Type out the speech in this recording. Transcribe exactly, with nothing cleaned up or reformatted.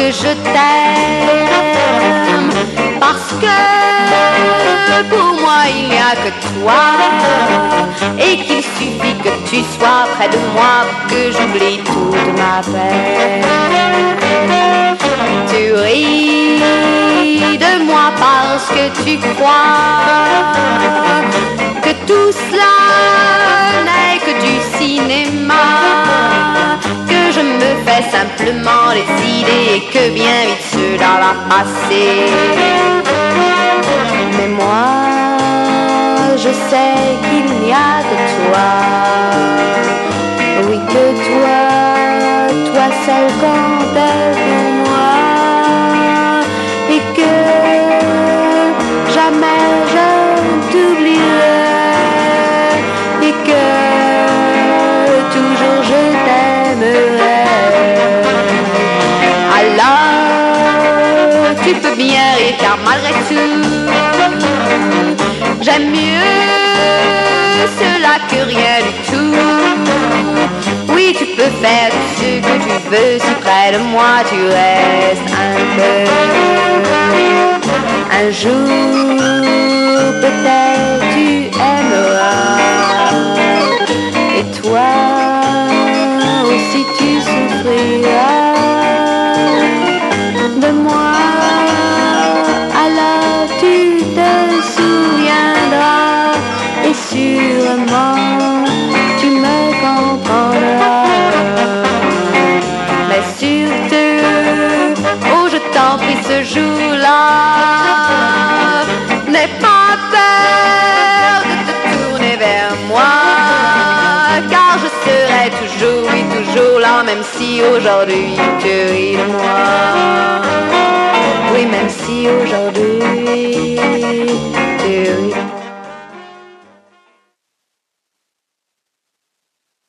je t'aime, parce que pour moi il n'y a que toi, et qu'il suffit que tu sois près de moi pour que j'oublie toute ma peine. Tu ris de moi parce que tu crois que tout cela n'est que du cinéma, que je me fais simplement des idées et que bien vite cela va passer. Mais moi, je sais qu'il n'y a que toi, oui que toi, toi seul comptais pour moi, et que jamais je t'oublierai, et que toujours je t'aimerai. Alors tu peux bien rire car malgré tout j'aime mieux cela que rien du tout. Oui, tu peux faire tout ce que tu veux si près de moi tu restes un peu. Un jour peut-être tu aimeras, et toi aussi tu souffriras de moi. Alors tu te souviendras et sûrement tu me comprendras. Mais surtout, oh je t'en prie ce jour-là, n'aie pas peur de te tourner vers moi, car je serai toujours, oui toujours là, même si aujourd'hui tu ris de moi. Oui, même si aujourd'hui